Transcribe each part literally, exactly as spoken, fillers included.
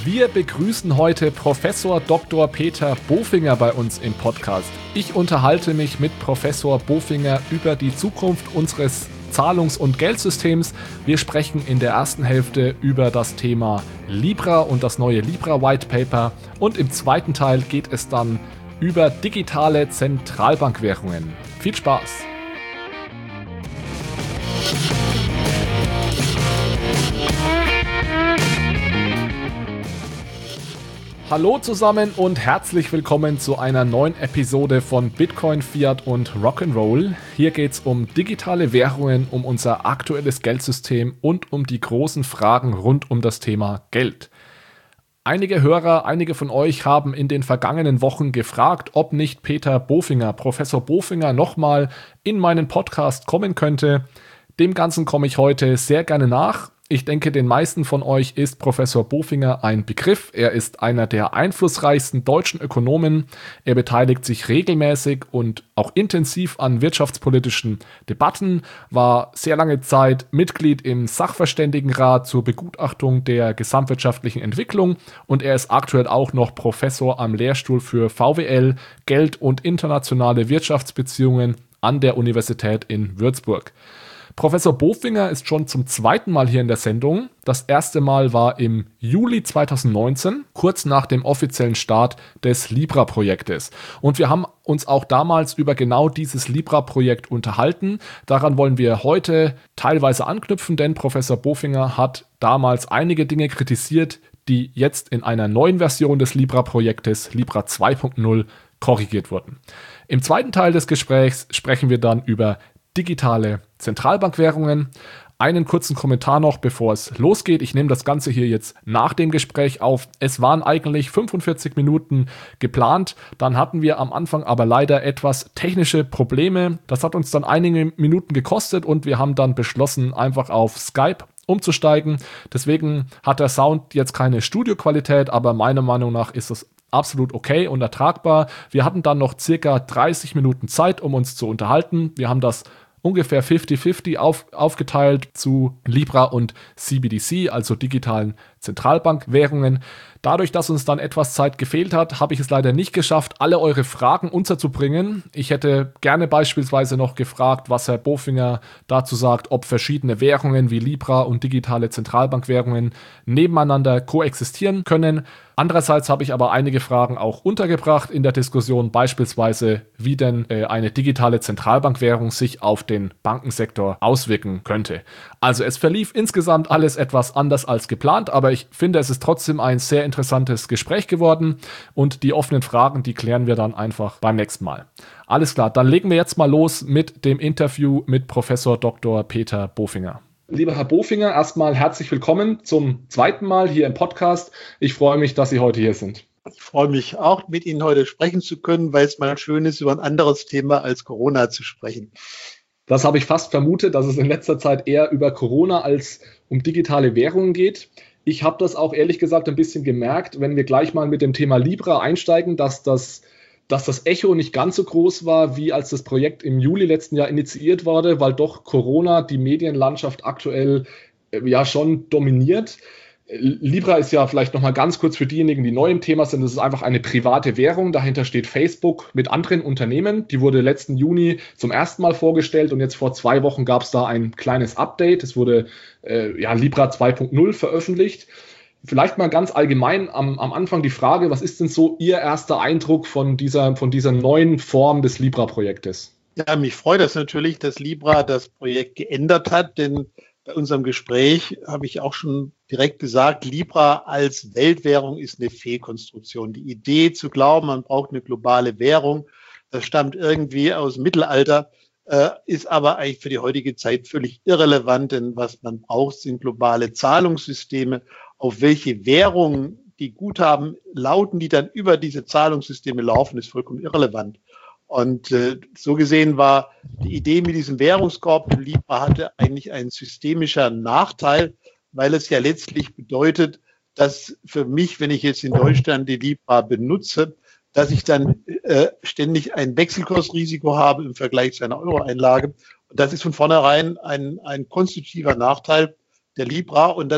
Wir begrüßen heute Professor Doktor Peter Bofinger bei uns im Podcast. Ich unterhalte mich mit Professor Bofinger über die Zukunft unseres Zahlungs- und Geldsystems. Wir sprechen in der ersten Hälfte über das Thema Libra und das neue Libra White Paper und im zweiten Teil geht es dann über digitale Zentralbankwährungen. Viel Spaß! Hallo zusammen und herzlich willkommen zu einer neuen Episode von Bitcoin, Fiat und Rock'n'Roll. Hier geht es um digitale Währungen, um unser aktuelles Geldsystem und um die großen Fragen rund um das Thema Geld. Einige Hörer, einige von euch haben in den vergangenen Wochen gefragt, ob nicht Peter Bofinger, Professor Bofinger, nochmal in meinen Podcast kommen könnte. Dem Ganzen komme ich heute sehr gerne nach. Ich denke, den meisten von euch ist Professor Bofinger ein Begriff. Er ist einer der einflussreichsten deutschen Ökonomen. Er beteiligt sich regelmäßig und auch intensiv an wirtschaftspolitischen Debatten, war sehr lange Zeit Mitglied im Sachverständigenrat zur Begutachtung der gesamtwirtschaftlichen Entwicklung und er ist aktuell auch noch Professor am Lehrstuhl für V W L, Geld und internationale Wirtschaftsbeziehungen an der Universität in Würzburg. Professor Bofinger ist schon zum zweiten Mal hier in der Sendung. Das erste Mal war im Juli zweitausendneunzehn, kurz nach dem offiziellen Start des Libra-Projektes. Und wir haben uns auch damals über genau dieses Libra-Projekt unterhalten. Daran wollen wir heute teilweise anknüpfen, denn Professor Bofinger hat damals einige Dinge kritisiert, die jetzt in einer neuen Version des Libra-Projektes, Libra zwei Punkt null, korrigiert wurden. Im zweiten Teil des Gesprächs sprechen wir dann über digitale Zentralbankwährungen. Einen kurzen Kommentar noch, bevor es losgeht. Ich nehme das Ganze hier jetzt nach dem Gespräch auf. Es waren eigentlich fünfundvierzig Minuten geplant. Dann hatten wir am Anfang aber leider etwas technische Probleme. Das hat uns dann einige Minuten gekostet und wir haben dann beschlossen, einfach auf Skype umzusteigen. Deswegen hat der Sound jetzt keine Studioqualität, aber meiner Meinung nach ist es absolut okay und ertragbar. Wir hatten dann noch circa dreißig Minuten Zeit, um uns zu unterhalten. Wir haben das ungefähr fünfzig fünfzig auf, aufgeteilt zu Libra und C B D C, also digitalen Zentralbankwährungen. Dadurch, dass uns dann etwas Zeit gefehlt hat, habe ich es leider nicht geschafft, alle eure Fragen unterzubringen. Ich hätte gerne beispielsweise noch gefragt, was Herr Bofinger dazu sagt, ob verschiedene Währungen wie Libra und digitale Zentralbankwährungen nebeneinander koexistieren können. Andererseits habe ich aber einige Fragen auch untergebracht in der Diskussion, beispielsweise wie denn äh, eine digitale Zentralbankwährung sich auf den Bankensektor auswirken könnte. Also es verlief insgesamt alles etwas anders als geplant, aber ich finde, es ist trotzdem ein sehr interessantes Gespräch geworden und die offenen Fragen, die klären wir dann einfach beim nächsten Mal. Alles klar, dann legen wir jetzt mal los mit dem Interview mit Professor Doktor Peter Bofinger. Lieber Herr Bofinger, erstmal herzlich willkommen zum zweiten Mal hier im Podcast. Ich freue mich, dass Sie heute hier sind. Ich freue mich auch, mit Ihnen heute sprechen zu können, weil es mal schön ist, über ein anderes Thema als Corona zu sprechen. Das habe ich fast vermutet, dass es in letzter Zeit eher über Corona als um digitale Währungen geht. Ich habe das auch ehrlich gesagt ein bisschen gemerkt, wenn wir gleich mal mit dem Thema Libra einsteigen, dass das dass das Echo nicht ganz so groß war, wie als das Projekt im Juli letzten Jahr initiiert wurde, weil doch Corona die Medienlandschaft aktuell äh, ja schon dominiert. Libra ist ja vielleicht nochmal ganz kurz für diejenigen, die neu im Thema sind, das ist einfach eine private Währung. Dahinter steht Facebook mit anderen Unternehmen. Die wurde letzten Juni zum ersten Mal vorgestellt und jetzt vor zwei Wochen gab es da ein kleines Update. Es wurde äh, ja, Libra zwei Punkt null veröffentlicht. Vielleicht mal ganz allgemein am, am Anfang die Frage, was ist denn so Ihr erster Eindruck von dieser, von dieser neuen Form des Libra-Projektes? Ja, mich freut das natürlich, dass Libra das Projekt geändert hat, denn bei unserem Gespräch habe ich auch schon direkt gesagt, Libra als Weltwährung ist eine Fehlkonstruktion. Die Idee zu glauben, man braucht eine globale Währung, das stammt irgendwie aus dem Mittelalter, äh, ist aber eigentlich für die heutige Zeit völlig irrelevant, denn was man braucht, sind globale Zahlungssysteme. Auf welche Währungen die Guthaben lauten, die dann über diese Zahlungssysteme laufen, ist vollkommen irrelevant. Und äh, so gesehen war die Idee mit diesem Währungskorb, den Libra hatte, eigentlich ein systemischer Nachteil, weil es ja letztlich bedeutet, dass für mich, wenn ich jetzt in Deutschland die Libra benutze, dass ich dann äh, ständig ein Wechselkursrisiko habe im Vergleich zu einer Euro-Einlage. Und das ist von vornherein ein, ein konstitutiver Nachteil der Libra. Und das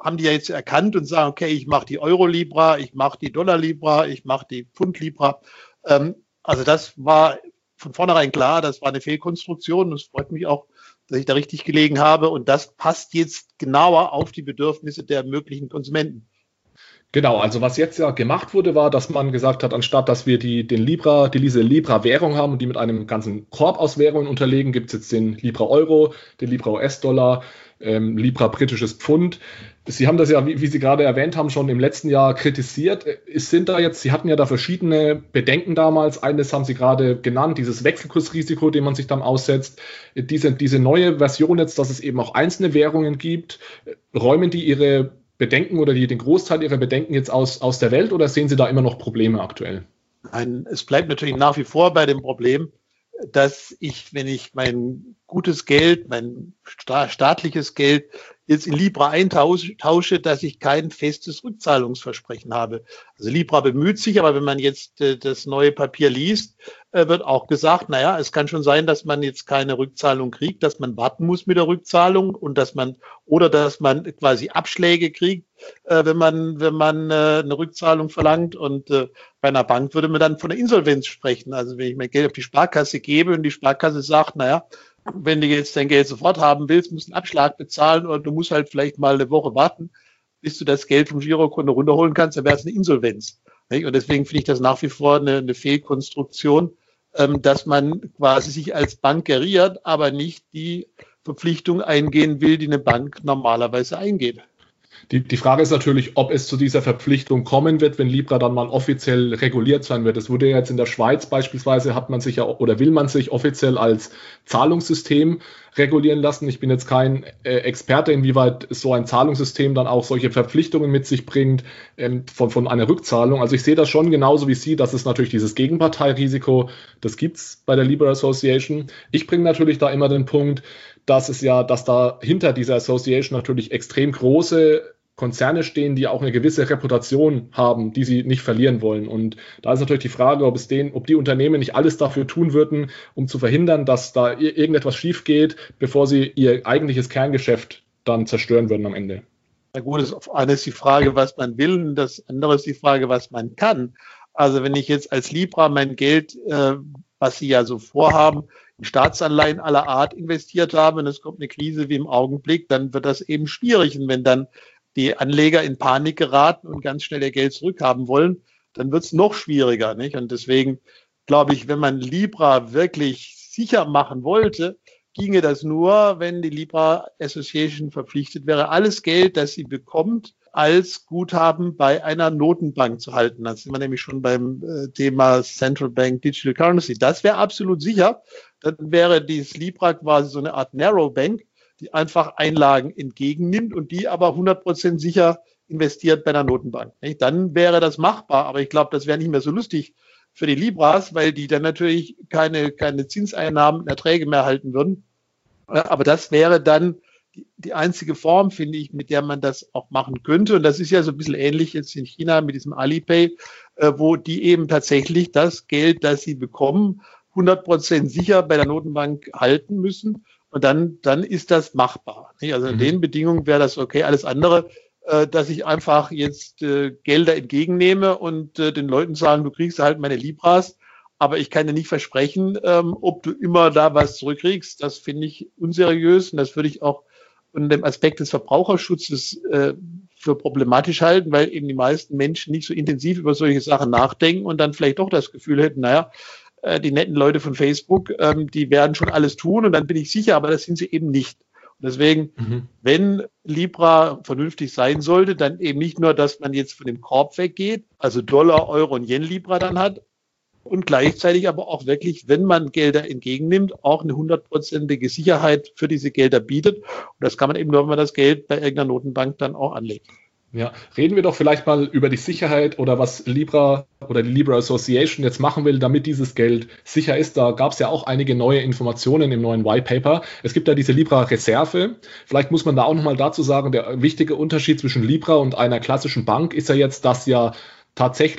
haben die ja jetzt erkannt und sagen, okay, ich mache die Euro-Libra, ich mache die Dollar-Libra, ich mache die Pfund-Libra. Ähm, also das war von vornherein klar, das war eine Fehlkonstruktion. Es freut mich auch, dass ich da richtig gelegen habe. Und das passt jetzt genauer auf die Bedürfnisse der möglichen Konsumenten. Genau, also was jetzt ja gemacht wurde, war, dass man gesagt hat, anstatt dass wir die, den Libra, die diese Libra-Währung haben und die mit einem ganzen Korb aus Währungen unterlegen, gibt es jetzt den Libra-Euro, den Libra-U S-Dollar, ähm, Libra-britisches Pfund. Sie haben das ja, wie, wie Sie gerade erwähnt haben, schon im letzten Jahr kritisiert. Es sind da jetzt, Sie hatten ja da verschiedene Bedenken damals. Eines haben Sie gerade genannt, dieses Wechselkursrisiko, dem man sich dann aussetzt. Diese, diese neue Version jetzt, dass es eben auch einzelne Währungen gibt, räumen die Ihre Bedenken oder die, den Großteil Ihrer Bedenken jetzt aus, aus der Welt oder sehen Sie da immer noch Probleme aktuell? Nein, es bleibt natürlich nach wie vor bei dem Problem, dass ich, wenn ich mein gutes Geld, mein sta- staatliches Geld jetzt in Libra eintausche, dass ich kein festes Rückzahlungsversprechen habe. Also Libra bemüht sich, aber wenn man jetzt äh, das neue Papier liest, äh, wird auch gesagt, naja, es kann schon sein, dass man jetzt keine Rückzahlung kriegt, dass man warten muss mit der Rückzahlung und dass man, oder dass man quasi Abschläge kriegt, äh, wenn man, wenn man äh, eine Rückzahlung verlangt. Und äh, bei einer Bank würde man dann von einer Insolvenz sprechen. Also wenn ich mein Geld auf die Sparkasse gebe und die Sparkasse sagt, naja, wenn du jetzt dein Geld sofort haben willst, musst du einen Abschlag bezahlen oder du musst halt vielleicht mal eine Woche warten, bis du das Geld vom Girokonto runterholen kannst, dann wäre es eine Insolvenz. Und deswegen finde ich das nach wie vor eine, eine Fehlkonstruktion, dass man quasi sich als Bank geriert, aber nicht die Verpflichtung eingehen will, die eine Bank normalerweise eingeht. Die, die Frage ist natürlich, ob es zu dieser Verpflichtung kommen wird, wenn Libra dann mal offiziell reguliert sein wird. Es wurde ja jetzt in der Schweiz beispielsweise, hat man sich ja oder will man sich offiziell als Zahlungssystem regulieren lassen. Ich bin jetzt kein äh, Experte, inwieweit so ein Zahlungssystem dann auch solche Verpflichtungen mit sich bringt ähm, von, von einer Rückzahlung. Also ich sehe das schon genauso wie Sie, dass es natürlich dieses Gegenparteirisiko, das gibt's bei der Libra Association. Ich bringe natürlich da immer den Punkt, dass es ja, dass da hinter dieser Association natürlich extrem große Konzerne stehen, die auch eine gewisse Reputation haben, die sie nicht verlieren wollen. Und da ist natürlich die Frage, ob es denen, ob die Unternehmen nicht alles dafür tun würden, um zu verhindern, dass da irgendetwas schief geht, bevor sie ihr eigentliches Kerngeschäft dann zerstören würden am Ende. Na gut, das eine ist die Frage, was man will, und das andere ist die Frage, was man kann. Also wenn ich jetzt als Libra mein Geld, äh, was Sie ja so vorhaben, in Staatsanleihen aller Art investiert habe und es kommt eine Krise wie im Augenblick, dann wird das eben schwierig. Und wenn dann die Anleger in Panik geraten und ganz schnell ihr Geld zurückhaben wollen, dann wird es noch schwieriger, nicht? Und deswegen glaube ich, wenn man Libra wirklich sicher machen wollte, ginge das nur, wenn die Libra Association verpflichtet wäre, alles Geld, das sie bekommt, als Guthaben bei einer Notenbank zu halten. Da sind wir nämlich schon beim äh, Thema Central Bank Digital Currency. Das wäre absolut sicher. Dann wäre dieses Libra quasi so eine Art Narrow Bank, die einfach Einlagen entgegennimmt und die aber hundert Prozent sicher investiert bei einer Notenbank. Nicht? Dann wäre das machbar, aber ich glaube, das wäre nicht mehr so lustig für die Libras, weil die dann natürlich keine, keine Zinseinnahmen, Erträge mehr erhalten würden. Aber das wäre dann die, die einzige Form, finde ich, mit der man das auch machen könnte. Und das ist ja so ein bisschen ähnlich jetzt in China mit diesem Alipay, äh, wo die eben tatsächlich das Geld, das sie bekommen, hundert Prozent sicher bei der Notenbank halten müssen. Und dann, dann ist das machbar. Also in mhm. den Bedingungen wäre das okay. Alles andere, äh, dass ich einfach jetzt äh, Gelder entgegennehme und äh, den Leuten sagen, du kriegst halt meine Libras, aber ich kann dir nicht versprechen, ähm, ob du immer da was zurückkriegst. Das finde ich unseriös und das würde ich auch unter dem Aspekt des Verbraucherschutzes äh, für problematisch halten, weil eben die meisten Menschen nicht so intensiv über solche Sachen nachdenken und dann vielleicht doch das Gefühl hätten, naja, die netten Leute von Facebook, ähm, die werden schon alles tun und dann bin ich sicher, aber das sind sie eben nicht. Und deswegen, mhm. wenn Libra vernünftig sein sollte, dann eben nicht nur, dass man jetzt von dem Korb weggeht, also Dollar, Euro und Yen-Libra dann hat und gleichzeitig aber auch wirklich, wenn man Gelder entgegennimmt, auch eine hundertprozentige Sicherheit für diese Gelder bietet. Und das kann man eben nur, wenn man das Geld bei irgendeiner Notenbank dann auch anlegt. Ja, reden wir doch vielleicht mal über die Sicherheit oder was Libra oder die Libra Association jetzt machen will, damit dieses Geld sicher ist. Da gab es ja auch einige neue Informationen im neuen White Paper. Es gibt ja diese Libra Reserve. Vielleicht muss man da auch nochmal dazu sagen, der wichtige Unterschied zwischen Libra und einer klassischen Bank ist ja jetzt, dass ja tatsächlich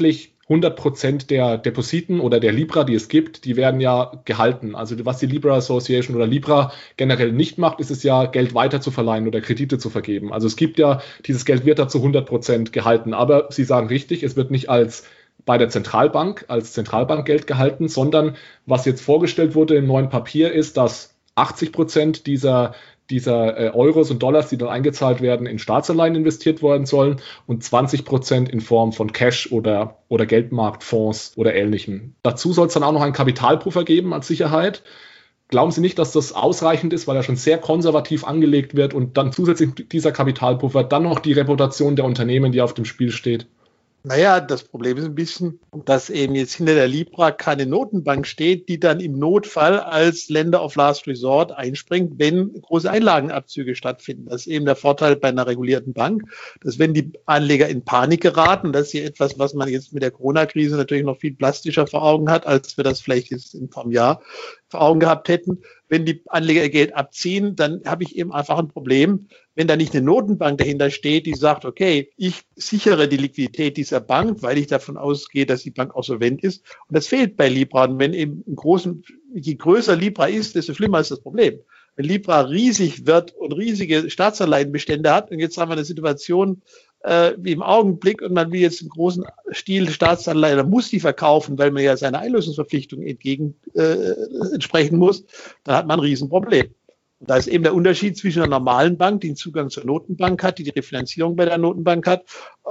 hundert Prozent der Depositen oder der Libra, die es gibt, die werden ja gehalten. Also was die Libra Association oder Libra generell nicht macht, ist es ja, Geld weiter zu verleihen oder Kredite zu vergeben. Also es gibt ja, dieses Geld wird da zu hundert Prozent gehalten. Aber Sie sagen richtig, es wird nicht als bei der Zentralbank, als Zentralbankgeld gehalten, sondern was jetzt vorgestellt wurde im neuen Papier ist, dass achtzig Prozent dieser dieser äh, Euros und Dollars, die dann eingezahlt werden, in Staatsanleihen investiert worden sollen und zwanzig Prozent in Form von Cash oder, oder Geldmarktfonds oder Ähnlichem. Dazu soll es dann auch noch einen Kapitalpuffer geben als Sicherheit. Glauben Sie nicht, dass das ausreichend ist, weil er schon sehr konservativ angelegt wird und dann zusätzlich dieser Kapitalpuffer, dann noch die Reputation der Unternehmen, die auf dem Spiel steht? Naja, das Problem ist ein bisschen, dass eben jetzt hinter der Libra keine Notenbank steht, die dann im Notfall als Lender of Last Resort einspringt, wenn große Einlagenabzüge stattfinden. Das ist eben der Vorteil bei einer regulierten Bank, dass wenn die Anleger in Panik geraten, das ist hier etwas, was man jetzt mit der Corona-Krise natürlich noch viel plastischer vor Augen hat, als wir das vielleicht jetzt in einem Jahr vor Augen gehabt hätten. Wenn die Anleger ihr Geld abziehen, dann habe ich eben einfach ein Problem, wenn da nicht eine Notenbank dahinter steht, die sagt, okay, ich sichere die Liquidität dieser Bank, weil ich davon ausgehe, dass die Bank auch solvent ist. Und das fehlt bei Libra. Und wenn eben einen großen, je größer Libra ist, desto schlimmer ist das Problem. Wenn Libra riesig wird und riesige Staatsanleihenbestände hat, und jetzt haben wir eine Situation äh, wie im Augenblick und man will jetzt einen großen Stil Staatsanleihen, dann muss die verkaufen, weil man ja seiner Einlösungsverpflichtung entgegen äh, entsprechen muss, dann hat man ein Riesenproblem. Und da ist eben der Unterschied zwischen einer normalen Bank, die einen Zugang zur Notenbank hat, die die Refinanzierung bei der Notenbank hat.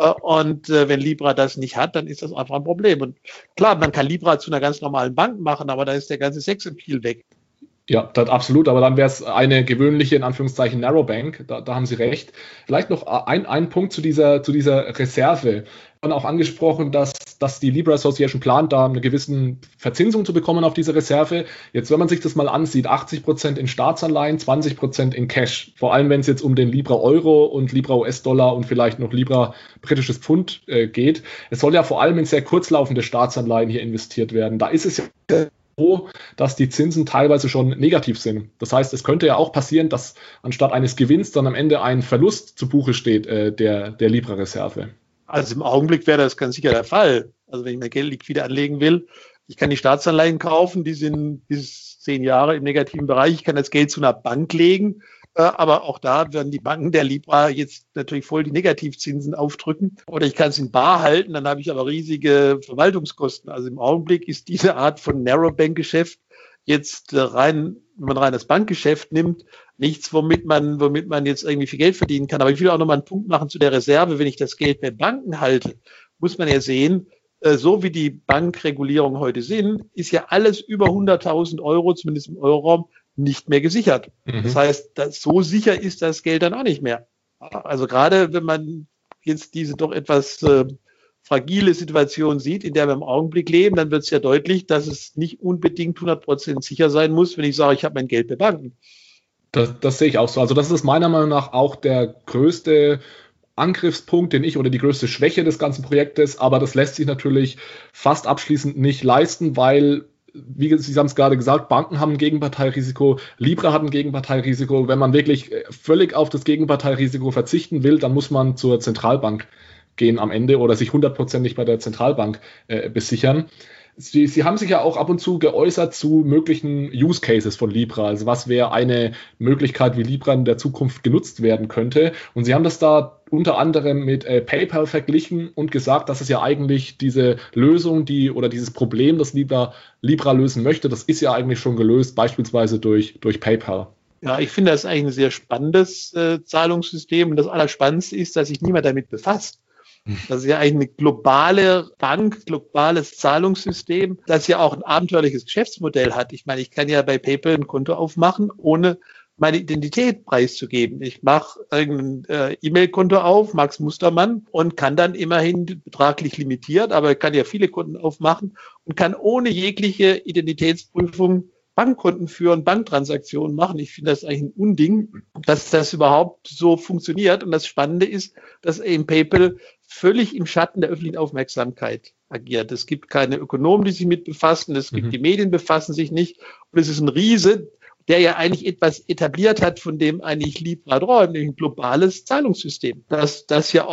Und wenn Libra das nicht hat, dann ist das einfach ein Problem. Und klar, man kann Libra zu einer ganz normalen Bank machen, aber da ist der ganze Sexappeal weg. Ja, das absolut, aber dann wäre es eine gewöhnliche, in Anführungszeichen, Narrowbank, da, da haben Sie recht. Vielleicht noch ein, ein Punkt zu dieser, zu dieser Reserve. Wir haben auch angesprochen, dass, dass die Libra Association plant, da eine gewisse Verzinsung zu bekommen auf diese Reserve. Jetzt, wenn man sich das mal ansieht, achtzig Prozent in Staatsanleihen, zwanzig Prozent in Cash. Vor allem, wenn es jetzt um den Libra Euro und Libra U S-Dollar und vielleicht noch Libra britisches Pfund äh, geht. Es soll ja vor allem in sehr kurzlaufende Staatsanleihen hier investiert werden. Da ist es ja so, dass die Zinsen teilweise schon negativ sind. Das heißt, es könnte ja auch passieren, dass anstatt eines Gewinns dann am Ende ein Verlust zu Buche steht, äh, der, der Libra-Reserve. Also im Augenblick wäre das ganz sicher der Fall. Also wenn ich mein Geld liquide anlegen will, ich kann die Staatsanleihen kaufen, die sind bis zehn Jahre im negativen Bereich. Ich kann das Geld zu einer Bank legen, äh, aber auch da werden die Banken der Libra jetzt natürlich voll die Negativzinsen aufdrücken. Oder ich kann es in bar halten, dann habe ich aber riesige Verwaltungskosten. Also im Augenblick ist diese Art von Narrowbank-Geschäft jetzt rein, wenn man rein das Bankgeschäft nimmt, nichts, womit man, womit man jetzt irgendwie viel Geld verdienen kann. Aber ich will auch nochmal einen Punkt machen zu der Reserve. Wenn ich das Geld bei Banken halte, muss man ja sehen, so wie die Bankregulierungen heute sind, ist ja alles über hunderttausend Euro, zumindest im Euroraum, nicht mehr gesichert. Mhm. Das heißt, dass so sicher ist das Geld dann auch nicht mehr. Also gerade wenn man jetzt diese doch etwas äh, fragile Situation sieht, in der wir im Augenblick leben, dann wird es ja deutlich, dass es nicht unbedingt hundert Prozent sicher sein muss, wenn ich sage, ich habe mein Geld bei Banken. Das, das sehe ich auch so. Also das ist meiner Meinung nach auch der größte Angriffspunkt, den ich oder die größte Schwäche des ganzen Projektes, aber das lässt sich natürlich fast abschließend nicht leisten, weil, wie Sie haben es gerade gesagt, Banken haben ein Gegenparteirisiko, Libra hat ein Gegenparteirisiko. Wenn man wirklich völlig auf das Gegenparteirisiko verzichten will, dann muss man zur Zentralbank gehen am Ende oder sich hundertprozentig bei der Zentralbank äh, besichern. Sie, Sie haben sich ja auch ab und zu geäußert zu möglichen Use Cases von Libra. Also was wäre eine Möglichkeit, wie Libra in der Zukunft genutzt werden könnte. Und Sie haben das da unter anderem mit äh, PayPal verglichen und gesagt, dass es ja eigentlich diese Lösung, die oder dieses Problem, das Libra, Libra lösen möchte, das ist ja eigentlich schon gelöst, beispielsweise durch, durch PayPal. Ja, ich finde das eigentlich ein sehr spannendes äh, Zahlungssystem. Und das Allerspannendste ist, dass sich niemand damit befasst. Das ist ja eigentlich eine globale Bank, globales Zahlungssystem, das ja auch ein abenteuerliches Geschäftsmodell hat. Ich meine, ich kann ja bei PayPal ein Konto aufmachen, ohne meine Identität preiszugeben. Ich mache irgendein äh, E-Mail-Konto auf, Max Mustermann, und kann dann immerhin betraglich limitiert, aber ich kann ja viele Konten aufmachen und kann ohne jegliche Identitätsprüfung Bankkonten führen, Banktransaktionen machen. Ich finde das eigentlich ein Unding, dass das überhaupt so funktioniert. Und das Spannende ist, dass eben PayPal völlig im Schatten der öffentlichen Aufmerksamkeit agiert. Es gibt keine Ökonomen, die sich mit befassen. Es gibt mhm. die Medien befassen sich nicht. Und es ist ein Riese, der ja eigentlich etwas etabliert hat, von dem eigentlich Libra träumt, nämlich ein globales Zahlungssystem, das, das ja auch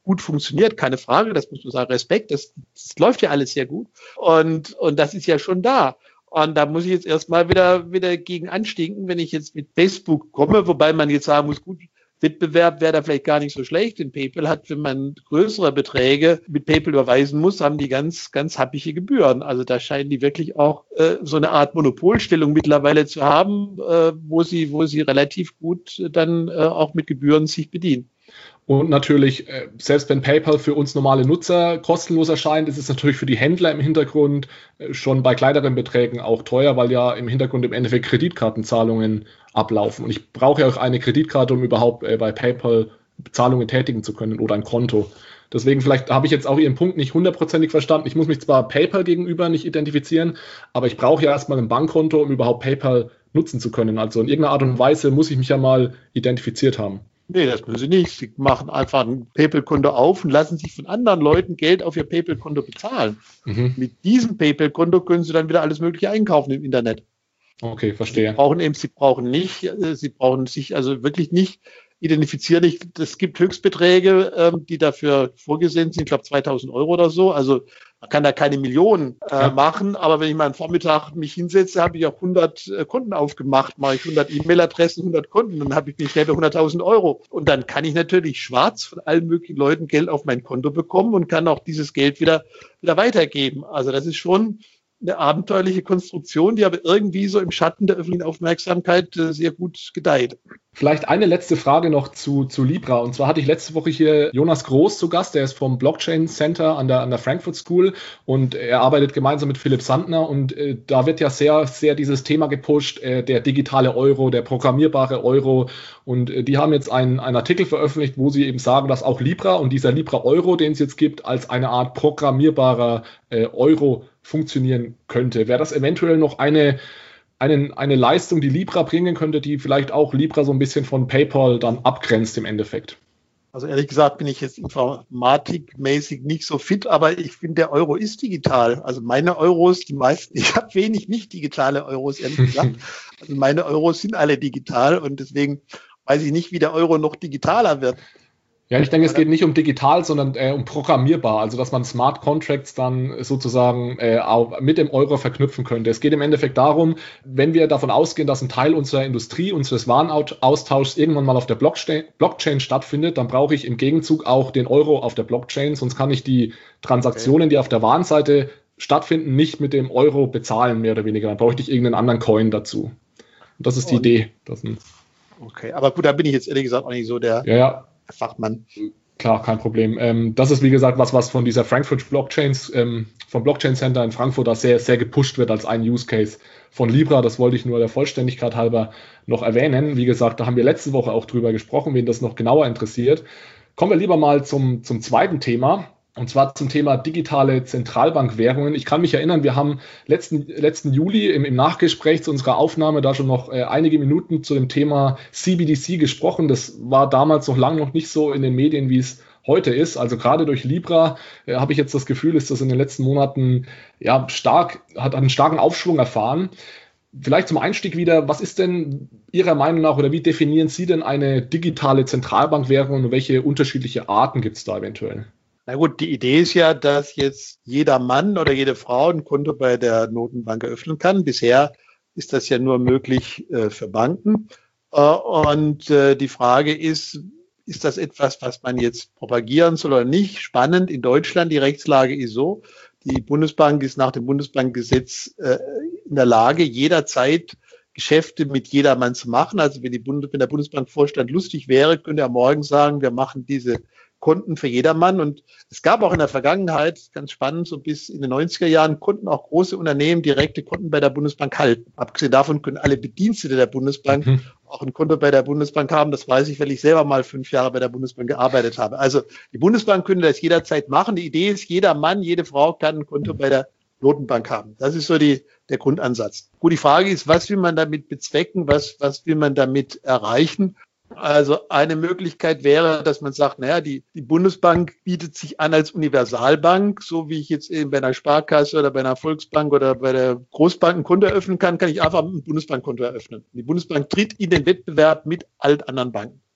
gut funktioniert, keine Frage, das muss man sagen, Respekt, das, das läuft ja alles sehr gut und, und das ist ja schon da. Und da muss ich jetzt erstmal wieder, wieder gegen anstinken, wenn ich jetzt mit Facebook komme, wobei man jetzt sagen muss, gut, Wettbewerb wäre da vielleicht gar nicht so schlecht, denn PayPal hat, wenn man größere Beträge mit PayPal überweisen muss, haben die ganz, ganz happige Gebühren. Also da scheinen die wirklich auch äh, so eine Art Monopolstellung mittlerweile zu haben, äh, wo sie, wo sie relativ gut dann äh, auch mit Gebühren sich bedienen. Und natürlich, selbst wenn PayPal für uns normale Nutzer kostenlos erscheint, ist es natürlich für die Händler im Hintergrund schon bei kleineren Beträgen auch teuer, weil ja im Hintergrund im Endeffekt Kreditkartenzahlungen ablaufen. Und ich brauche ja auch eine Kreditkarte, um überhaupt bei PayPal Zahlungen tätigen zu können oder ein Konto. Deswegen vielleicht habe ich jetzt auch Ihren Punkt nicht hundertprozentig verstanden. Ich muss mich zwar PayPal gegenüber nicht identifizieren, aber ich brauche ja erstmal ein Bankkonto, um überhaupt PayPal nutzen zu können. Also in irgendeiner Art und Weise muss ich mich ja mal identifiziert haben. Nee, das müssen Sie nicht. Sie machen einfach ein PayPal-Konto auf und lassen sich von anderen Leuten Geld auf Ihr PayPal-Konto bezahlen. Mhm. Mit diesem PayPal-Konto können Sie dann wieder alles Mögliche einkaufen im Internet. Okay, verstehe. Sie brauchen eben, Sie brauchen nicht, Sie brauchen sich also wirklich nicht identifizieren. Es gibt Höchstbeträge, die dafür vorgesehen sind, ich glaube zweitausend Euro oder so. Also man kann da keine Millionen äh, ja. machen, aber wenn ich mal einen Vormittag mich hinsetze, habe ich auch hundert äh, Konten aufgemacht, mache ich hundert E-Mail-Adressen, hundert Konten, dann habe ich mich schnell bei hunderttausend Euro. Und dann kann ich natürlich schwarz von allen möglichen Leuten Geld auf mein Konto bekommen und kann auch dieses Geld wieder, wieder weitergeben. Also das ist schon eine abenteuerliche Konstruktion, die aber irgendwie so im Schatten der öffentlichen Aufmerksamkeit äh, sehr gut gedeiht. Vielleicht eine letzte Frage noch zu, zu Libra. Und zwar hatte ich letzte Woche hier Jonas Groß zu Gast, der ist vom Blockchain Center an der, an der Frankfurt School und er arbeitet gemeinsam mit Philipp Sandner und äh, da wird ja sehr, sehr dieses Thema gepusht, äh, der digitale Euro, der programmierbare Euro und äh, die haben jetzt einen, einen Artikel veröffentlicht, wo sie eben sagen, dass auch Libra und dieser Libra Euro, den es jetzt gibt, als eine Art programmierbarer äh, Euro funktionieren könnte. Wäre das eventuell noch eine, eine, eine Leistung, die Libra bringen könnte, die vielleicht auch Libra so ein bisschen von PayPal dann abgrenzt im Endeffekt? Also ehrlich gesagt bin ich jetzt informatikmäßig nicht so fit, aber ich finde, der Euro ist digital. Also meine Euros, die meisten, ich habe wenig nicht digitale Euros, ehrlich gesagt. Also meine Euros sind alle digital und deswegen weiß ich nicht, wie der Euro noch digitaler wird. Ja, ich denke, es geht nicht um digital, sondern äh, um programmierbar, also dass man Smart Contracts dann sozusagen äh, auch mit dem Euro verknüpfen könnte. Es geht im Endeffekt darum, wenn wir davon ausgehen, dass ein Teil unserer Industrie, unseres Warenaustauschs irgendwann mal auf der Blockchain, Blockchain stattfindet, dann brauche ich im Gegenzug auch den Euro auf der Blockchain, sonst kann ich die Transaktionen, die auf der Warenseite stattfinden, nicht mit dem Euro bezahlen, mehr oder weniger. Dann brauche ich irgendeinen anderen Coin dazu. Und das ist die Und, Idee. Das ein okay, aber gut, da bin ich jetzt ehrlich gesagt auch nicht so der... Ja, ja. Fachmann. Klar, kein Problem. Ähm, das ist, wie gesagt, was, was von dieser Frankfurt Blockchains, ähm, vom Blockchain Center in Frankfurt, da sehr, sehr gepusht wird als ein Use Case von Libra. Das wollte ich nur der Vollständigkeit halber noch erwähnen. Wie gesagt, da haben wir letzte Woche auch drüber gesprochen, wen das noch genauer interessiert. Kommen wir lieber mal zum, zum zweiten Thema. Und zwar zum Thema digitale Zentralbankwährungen. Ich kann mich erinnern, wir haben letzten, letzten Juli im, im Nachgespräch zu unserer Aufnahme da schon noch äh, einige Minuten zu dem Thema C B D C gesprochen. Das war damals noch lange noch nicht so in den Medien, wie es heute ist. Also gerade durch Libra äh, habe ich jetzt das Gefühl, ist das in den letzten Monaten ja stark, hat einen starken Aufschwung erfahren. Vielleicht zum Einstieg wieder, was ist denn Ihrer Meinung nach oder wie definieren Sie denn eine digitale Zentralbankwährung und welche unterschiedliche Arten gibt es da eventuell? Na gut, die Idee ist ja, dass jetzt jeder Mann oder jede Frau ein Konto bei der Notenbank eröffnen kann. Bisher ist das ja nur möglich äh, für Banken. Äh, und äh, die Frage ist, ist das etwas, was man jetzt propagieren soll oder nicht? Spannend in Deutschland, die Rechtslage ist so, die Bundesbank ist nach dem Bundesbankgesetz äh, in der Lage, jederzeit Geschäfte mit jedermann zu machen. Also wenn, die Bund- wenn der Bundesbankvorstand lustig wäre, könnte er morgen sagen, wir machen diese Konten für jedermann. Und es gab auch in der Vergangenheit, ganz spannend, so bis in den neunziger Jahren, konnten auch große Unternehmen direkte Konten bei der Bundesbank halten. Abgesehen davon können alle Bedienstete der Bundesbank mhm. auch ein Konto bei der Bundesbank haben. Das weiß ich, weil ich selber mal fünf Jahre bei der Bundesbank gearbeitet habe. Also die Bundesbank könnte das jederzeit machen. Die Idee ist, jeder Mann, jede Frau kann ein Konto bei der Notenbank haben. Das ist so die, der Grundansatz. Gut, die Frage ist, was will man damit bezwecken? Was, was will man damit erreichen? Also eine Möglichkeit wäre, dass man sagt, naja, die, die Bundesbank bietet sich an als Universalbank, so wie ich jetzt eben bei einer Sparkasse oder bei einer Volksbank oder bei der Großbank ein Konto eröffnen kann, kann ich einfach ein Bundesbankkonto eröffnen. Die Bundesbank tritt in den Wettbewerb mit allen anderen Banken.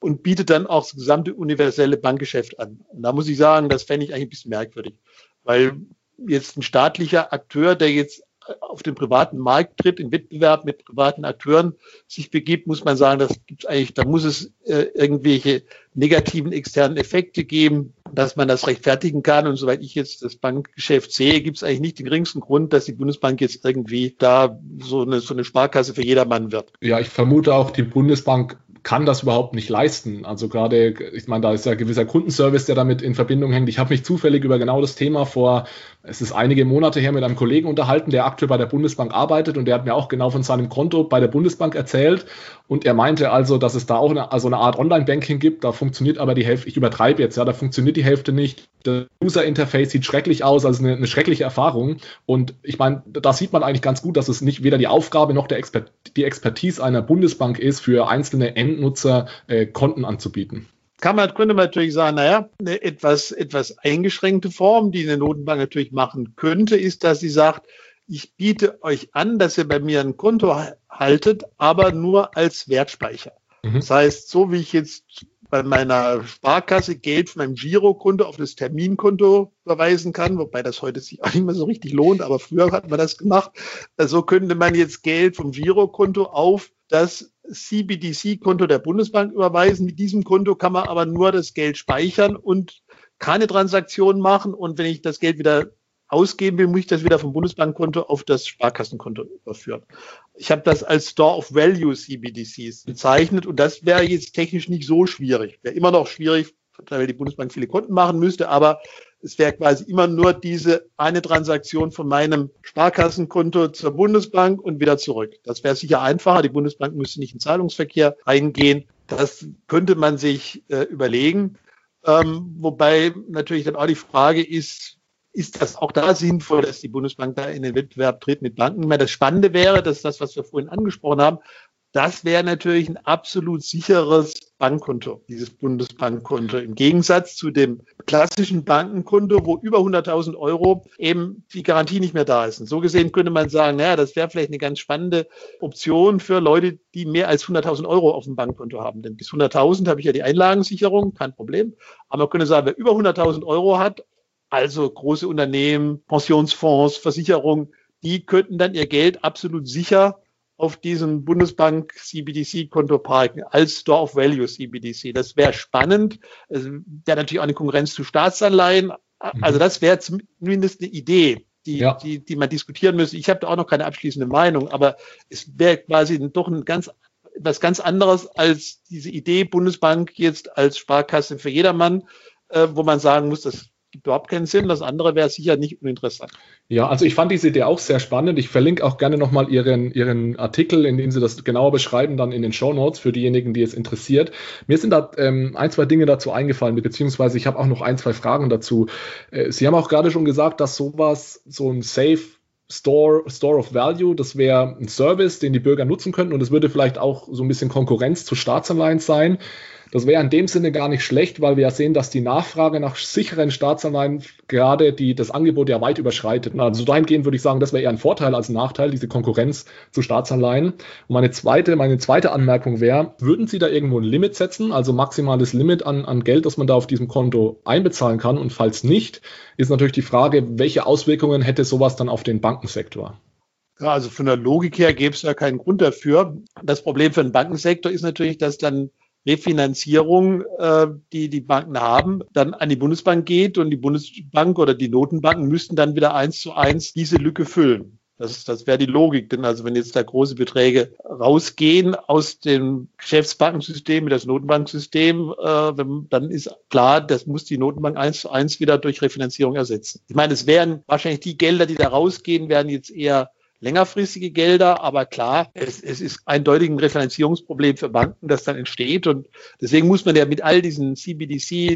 und bietet dann auch das gesamte universelle Bankgeschäft an. Und da muss ich sagen, das fände ich eigentlich ein bisschen merkwürdig, weil jetzt ein staatlicher Akteur, der jetzt auf den privaten Markt tritt, in Wettbewerb mit privaten Akteuren sich begibt, muss man sagen, das gibt's eigentlich, da muss es äh, irgendwelche negativen externen Effekte geben, dass man das rechtfertigen kann. Und soweit ich jetzt das Bankgeschäft sehe, gibt es eigentlich nicht den geringsten Grund, dass die Bundesbank jetzt irgendwie da so eine, so eine Sparkasse für jedermann wird. Ja, ich vermute auch, die Bundesbank kann das überhaupt nicht leisten. Also gerade, ich meine, da ist ja gewisser Kundenservice, der damit in Verbindung hängt. Ich habe mich zufällig über genau das Thema vor, es ist einige Monate her, mit einem Kollegen unterhalten, der aktuell bei der Bundesbank arbeitet, und der hat mir auch genau von seinem Konto bei der Bundesbank erzählt, und er meinte also, dass es da auch eine, also eine Art Online-Banking gibt, da funktioniert aber die Hälfte, ich übertreibe jetzt, ja, da funktioniert die Hälfte nicht. Das User-Interface sieht schrecklich aus, also eine, eine schreckliche Erfahrung, und ich meine, da sieht man eigentlich ganz gut, dass es nicht weder die Aufgabe noch der Expert, die Expertise einer Bundesbank ist, für einzelne Endnutzer äh, Konten anzubieten. Kann man, könnte man natürlich sagen, naja, eine etwas, etwas eingeschränkte Form, die eine Notenbank natürlich machen könnte, ist, dass sie sagt, ich biete euch an, dass ihr bei mir ein Konto haltet, aber nur als Wertspeicher. Mhm. Das heißt, so wie ich jetzt bei meiner Sparkasse Geld von meinem Girokonto auf das Terminkonto überweisen kann, wobei das heute sich auch nicht mehr so richtig lohnt, aber früher hat man das gemacht. So könnte man jetzt Geld vom Girokonto auf das C B D C-Konto der Bundesbank überweisen. Mit diesem Konto kann man aber nur das Geld speichern und keine Transaktionen machen. Und wenn ich das Geld wieder ausgeben will, muss ich das wieder vom Bundesbankkonto auf das Sparkassenkonto überführen. Ich habe das als Store of Value C B D Cs bezeichnet, und das wäre jetzt technisch nicht so schwierig. Wäre immer noch schwierig, weil die Bundesbank viele Konten machen müsste, aber es wäre quasi immer nur diese eine Transaktion von meinem Sparkassenkonto zur Bundesbank und wieder zurück. Das wäre sicher einfacher. Die Bundesbank müsste nicht in Zahlungsverkehr eingehen. Das könnte man sich äh, überlegen. Ähm, wobei natürlich dann auch die Frage ist, ist das auch da sinnvoll, dass die Bundesbank da in den Wettbewerb tritt mit Banken? Das Spannende wäre, dass das, was wir vorhin angesprochen haben, das wäre natürlich ein absolut sicheres Bankkonto, dieses Bundesbankkonto. Im Gegensatz zu dem klassischen Bankenkonto, wo über hunderttausend Euro eben die Garantie nicht mehr da ist. Und so gesehen könnte man sagen, naja, das wäre vielleicht eine ganz spannende Option für Leute, die mehr als hunderttausend Euro auf dem Bankkonto haben. Denn bis hunderttausend habe ich ja die Einlagensicherung, kein Problem. Aber man könnte sagen, wer über hunderttausend Euro hat, also große Unternehmen, Pensionsfonds, Versicherungen, die könnten dann ihr Geld absolut sicher auf diesem Bundesbank C B D C-Konto parken, als Store of Value C B D C. Das wäre spannend. Das wäre natürlich auch eine Konkurrenz zu Staatsanleihen. Also das wäre zumindest eine Idee, die, ja. die, die man diskutieren müsste. Ich habe da auch noch keine abschließende Meinung, aber es wäre quasi doch ein ganz, etwas ganz anderes als diese Idee Bundesbank jetzt als Sparkasse für jedermann, äh, wo man sagen muss, das gibt überhaupt keinen Sinn. Das andere wäre sicher nicht uninteressant. Ja, also ich fand diese Idee auch sehr spannend. Ich verlinke auch gerne nochmal Ihren, Ihren Artikel, in dem Sie das genauer beschreiben, dann in den Shownotes für diejenigen, die es interessiert. Mir sind da ähm, ein, zwei Dinge dazu eingefallen, beziehungsweise ich habe auch noch ein, zwei Fragen dazu. Äh, Sie haben auch gerade schon gesagt, dass sowas, so ein Safe Store, Store of Value, das wäre ein Service, den die Bürger nutzen könnten, und es würde vielleicht auch so ein bisschen Konkurrenz zu Staatsanleihen sein. Das wäre in dem Sinne gar nicht schlecht, weil wir ja sehen, dass die Nachfrage nach sicheren Staatsanleihen gerade die, das Angebot ja weit überschreitet. Also dahingehend würde ich sagen, das wäre eher ein Vorteil als ein Nachteil, diese Konkurrenz zu Staatsanleihen. Und meine zweite, meine zweite Anmerkung wäre, würden Sie da irgendwo ein Limit setzen, also maximales Limit an, an Geld, das man da auf diesem Konto einbezahlen kann? Und falls nicht, ist natürlich die Frage, welche Auswirkungen hätte sowas dann auf den Bankensektor? Ja, also von der Logik her gäbe es ja keinen Grund dafür. Das Problem für den Bankensektor ist natürlich, dass dann Refinanzierung, äh, die die Banken haben, dann an die Bundesbank geht, und die Bundesbank oder die Notenbanken müssten dann wieder eins zu eins diese Lücke füllen. Das, das wäre die Logik. Denn also wenn jetzt da große Beträge rausgehen aus dem Geschäftsbankensystem mit das Notenbanksystem, äh, wenn, dann ist klar, das muss die Notenbank eins zu eins wieder durch Refinanzierung ersetzen. Ich meine, es wären wahrscheinlich die Gelder, die da rausgehen, werden jetzt eher längerfristige Gelder, aber klar, es, es ist eindeutig ein Refinanzierungsproblem für Banken, das dann entsteht, und deswegen muss man ja mit all diesen C B D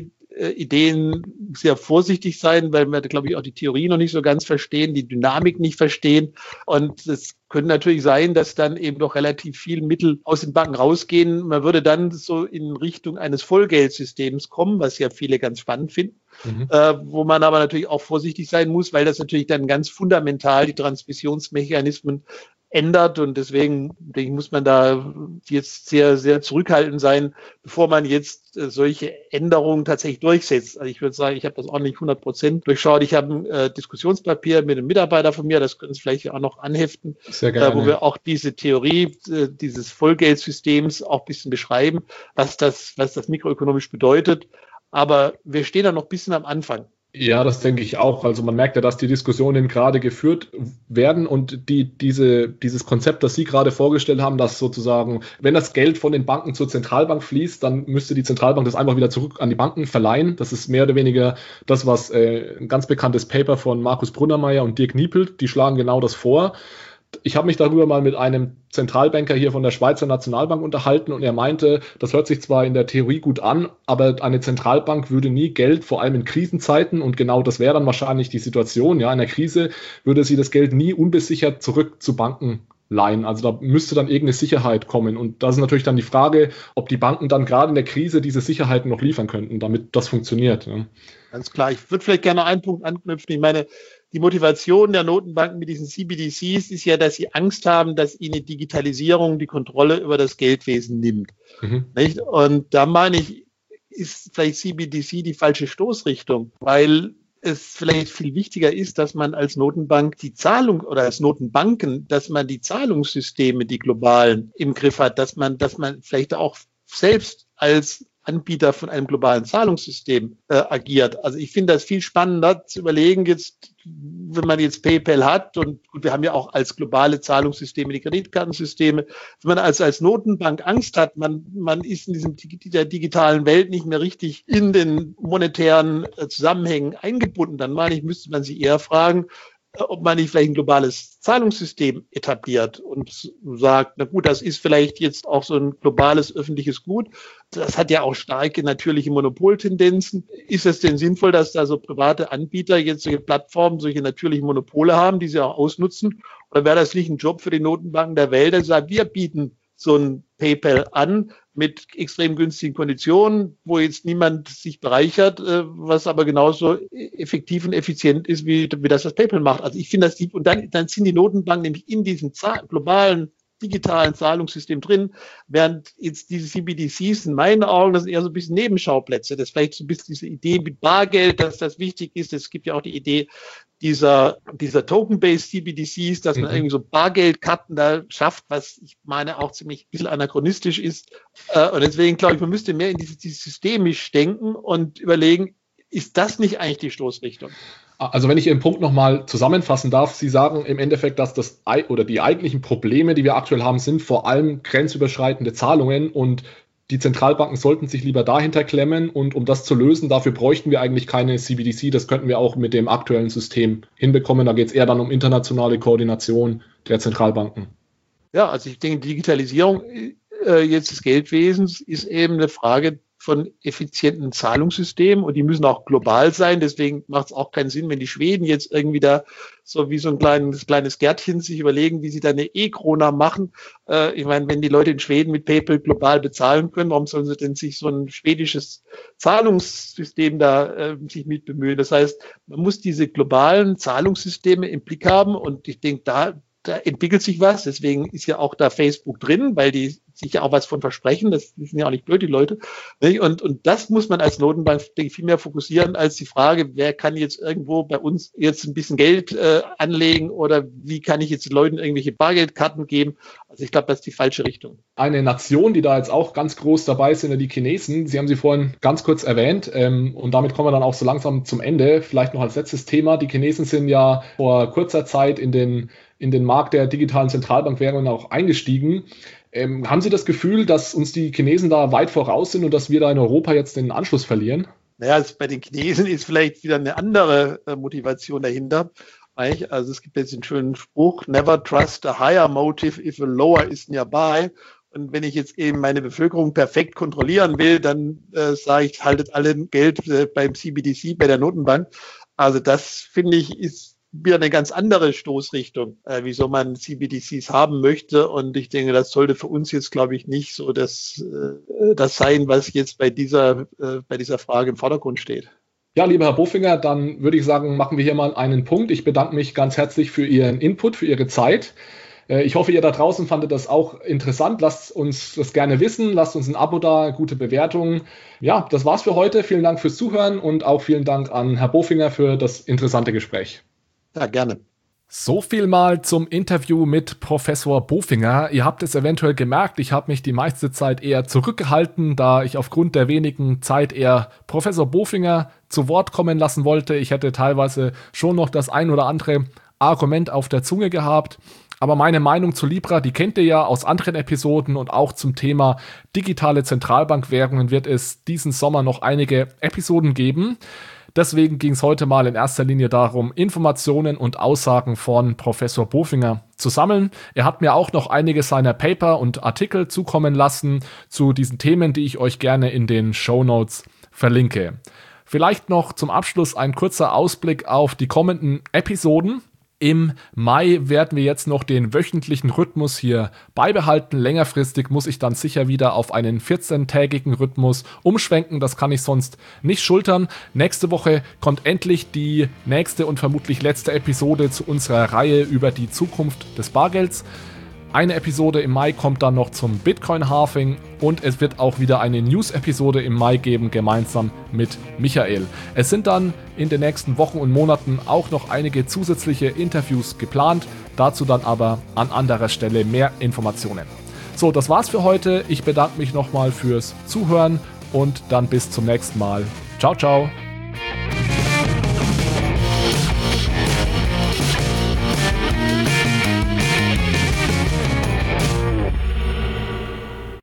C-Ideen sehr vorsichtig sein, weil wir, glaube ich, auch die Theorie noch nicht so ganz verstehen, die Dynamik nicht verstehen, und es könnte natürlich sein, dass dann eben doch relativ viel Mittel aus den Banken rausgehen. Man würde dann so in Richtung eines Vollgeldsystems kommen, was ja viele ganz spannend finden. Mhm. Äh, wo man aber natürlich auch vorsichtig sein muss, weil das natürlich dann ganz fundamental die Transmissionsmechanismen ändert. Und deswegen, denke ich, muss man da jetzt sehr, sehr zurückhaltend sein, bevor man jetzt äh, solche Änderungen tatsächlich durchsetzt. Also ich würde sagen, ich habe das auch nicht hundert Prozent durchschaut. Ich habe ein äh, Diskussionspapier mit einem Mitarbeiter von mir, das können Sie vielleicht auch noch anheften, Sehr gerne. Äh, wo wir auch diese Theorie äh, dieses Vollgeldsystems auch ein bisschen beschreiben, was das, was das mikroökonomisch bedeutet. Aber wir stehen da noch ein bisschen am Anfang. Ja, das denke ich auch. Also man merkt ja, dass die Diskussionen gerade geführt werden und die, diese, dieses Konzept, das Sie gerade vorgestellt haben, dass sozusagen, wenn das Geld von den Banken zur Zentralbank fließt, dann müsste die Zentralbank das einfach wieder zurück an die Banken verleihen. Das ist mehr oder weniger das, was äh, ein ganz bekanntes Paper von Markus Brunnermeier und Dirk Niepelt, die schlagen genau das vor. Ich habe mich darüber mal mit einem Zentralbanker hier von der Schweizer Nationalbank unterhalten und er meinte, das hört sich zwar in der Theorie gut an, aber eine Zentralbank würde nie Geld, vor allem in Krisenzeiten, und genau das wäre dann wahrscheinlich die Situation, ja, in der Krise würde sie das Geld nie unbesichert zurück zu Banken leihen. Also da müsste dann irgendeine Sicherheit kommen und das ist natürlich dann die Frage, ob die Banken dann gerade in der Krise diese Sicherheiten noch liefern könnten, damit das funktioniert. Ja. Ganz klar. Ich würde vielleicht gerne einen Punkt anknüpfen. Ich meine, die Motivation der Notenbanken mit diesen C B D Cs ist ja, dass sie Angst haben, dass ihnen Digitalisierung die Kontrolle über das Geldwesen nimmt. Mhm. Nicht? Und da meine ich, ist vielleicht C B D C die falsche Stoßrichtung, weil es vielleicht viel wichtiger ist, dass man als Notenbank die Zahlung oder als Notenbanken, dass man die Zahlungssysteme, die globalen, im Griff hat, dass man, dass man vielleicht auch selbst als Anbieter von einem globalen Zahlungssystem äh, agiert. Also ich finde das viel spannender zu überlegen, jetzt, wenn man jetzt PayPal hat und gut, wir haben ja auch als globale Zahlungssysteme die Kreditkartensysteme, wenn man als, als Notenbank Angst hat, man, man ist in diesem, dieser digitalen Welt nicht mehr richtig in den monetären äh, Zusammenhängen eingebunden, dann meine ich, müsste man sich eher fragen, ob man nicht vielleicht ein globales Zahlungssystem etabliert und sagt, na gut, das ist vielleicht jetzt auch so ein globales öffentliches Gut. Das hat ja auch starke natürliche Monopoltendenzen. Ist es denn sinnvoll, dass da so private Anbieter jetzt solche Plattformen, solche natürlichen Monopole haben, die sie auch ausnutzen? Oder wäre das nicht ein Job für die Notenbanken der Welt, dass sie sagen, wir bieten so ein PayPal an mit extrem günstigen Konditionen, wo jetzt niemand sich bereichert, was aber genauso effektiv und effizient ist, wie, wie das das PayPal macht. Also ich finde das, die, und dann, dann sind die Notenbanken nämlich in diesem globalen digitalen Zahlungssystem drin, während jetzt diese C B D Cs in meinen Augen, das sind eher so ein bisschen Nebenschauplätze. Das ist vielleicht so ein bisschen diese Idee mit Bargeld, dass das wichtig ist. Es gibt ja auch die Idee dieser, dieser Token-Based C B D Cs, dass man mhm. irgendwie so Bargeldkarten da schafft, was ich meine auch ziemlich ein bisschen anachronistisch ist. Und deswegen glaube ich, man müsste mehr in dieses, dieses systemisch denken und überlegen, ist das nicht eigentlich die Stoßrichtung? Also wenn ich Ihren Punkt nochmal zusammenfassen darf, Sie sagen im Endeffekt, dass das oder die eigentlichen Probleme, die wir aktuell haben, sind vor allem grenzüberschreitende Zahlungen und die Zentralbanken sollten sich lieber dahinter klemmen und um das zu lösen, dafür bräuchten wir eigentlich keine C B D C, das könnten wir auch mit dem aktuellen System hinbekommen. Da geht es eher dann um internationale Koordination der Zentralbanken. Ja, also ich denke, Digitalisierung äh, jetzt des Geldwesens ist eben eine Frage von effizienten Zahlungssystemen und die müssen auch global sein. Deswegen macht es auch keinen Sinn, wenn die Schweden jetzt irgendwie da so wie so ein kleines, kleines Gärtchen sich überlegen, wie sie da eine E-Krona machen. Äh, ich meine, wenn die Leute in Schweden mit PayPal global bezahlen können, warum sollen sie denn sich so ein schwedisches Zahlungssystem da äh, sich mit bemühen? Das heißt, man muss diese globalen Zahlungssysteme im Blick haben und ich denke, da Da entwickelt sich was, deswegen ist ja auch da Facebook drin, weil die sich ja auch was von versprechen, das sind ja auch nicht blöd, die Leute. Und, und das muss man als Notenbank, denke ich, viel mehr fokussieren als die Frage, wer kann jetzt irgendwo bei uns jetzt ein bisschen Geld äh, anlegen oder wie kann ich jetzt den Leuten irgendwelche Bargeldkarten geben. Also ich glaube, das ist die falsche Richtung. Eine Nation, die da jetzt auch ganz groß dabei ist, sind die Chinesen. Sie haben sie vorhin ganz kurz erwähnt ähm, und damit kommen wir dann auch so langsam zum Ende. Vielleicht noch als letztes Thema. Die Chinesen sind ja vor kurzer Zeit in den in den Markt der digitalen Zentralbankwährungen auch eingestiegen. Ähm, haben Sie das Gefühl, dass uns die Chinesen da weit voraus sind und dass wir da in Europa jetzt den Anschluss verlieren? Naja, bei den Chinesen ist vielleicht wieder eine andere äh, Motivation dahinter. Also es gibt jetzt einen schönen Spruch, never trust a higher motive if a lower is nearby. Und wenn ich jetzt eben meine Bevölkerung perfekt kontrollieren will, dann äh, sage ich, haltet alle Geld äh, beim C B D C, bei der Notenbank. Also das, finde ich, ist wieder eine ganz andere Stoßrichtung, äh, wieso man C B D Cs haben möchte. Und ich denke, das sollte für uns jetzt, glaube ich, nicht so das, äh, das sein, was jetzt bei dieser, äh, bei dieser Frage im Vordergrund steht. Ja, lieber Herr Bofinger, dann würde ich sagen, machen wir hier mal einen Punkt. Ich bedanke mich ganz herzlich für Ihren Input, für Ihre Zeit. Ich hoffe, ihr da draußen fandet das auch interessant. Lasst uns das gerne wissen. Lasst uns ein Abo da, gute Bewertungen. Ja, das war's für heute. Vielen Dank fürs Zuhören und auch vielen Dank an Herr Bofinger für das interessante Gespräch. Ja, gerne. So viel mal zum Interview mit Professor Bofinger. Ihr habt es eventuell gemerkt, ich habe mich die meiste Zeit eher zurückgehalten, da ich aufgrund der wenigen Zeit eher Professor Bofinger zu Wort kommen lassen wollte. Ich hätte teilweise schon noch das ein oder andere Argument auf der Zunge gehabt. Aber meine Meinung zu Libra, die kennt ihr ja aus anderen Episoden, und auch zum Thema digitale Zentralbankwährungen wird es diesen Sommer noch einige Episoden geben. Deswegen ging es heute mal in erster Linie darum, Informationen und Aussagen von Professor Bofinger zu sammeln. Er hat mir auch noch einige seiner Paper und Artikel zukommen lassen zu diesen Themen, die ich euch gerne in den Shownotes verlinke. Vielleicht noch zum Abschluss ein kurzer Ausblick auf die kommenden Episoden. Im Mai werden wir jetzt noch den wöchentlichen Rhythmus hier beibehalten. Längerfristig muss ich dann sicher wieder auf einen vierzehntägigen Rhythmus umschwenken. Das kann ich sonst nicht schultern. Nächste Woche kommt endlich die nächste und vermutlich letzte Episode zu unserer Reihe über die Zukunft des Bargelds. Eine Episode im Mai kommt dann noch zum Bitcoin-Halving und es wird auch wieder eine News-Episode im Mai geben, gemeinsam mit Michael. Es sind dann in den nächsten Wochen und Monaten auch noch einige zusätzliche Interviews geplant, dazu dann aber an anderer Stelle mehr Informationen. So, das war's für heute. Ich bedanke mich nochmal fürs Zuhören und dann bis zum nächsten Mal. Ciao, ciao.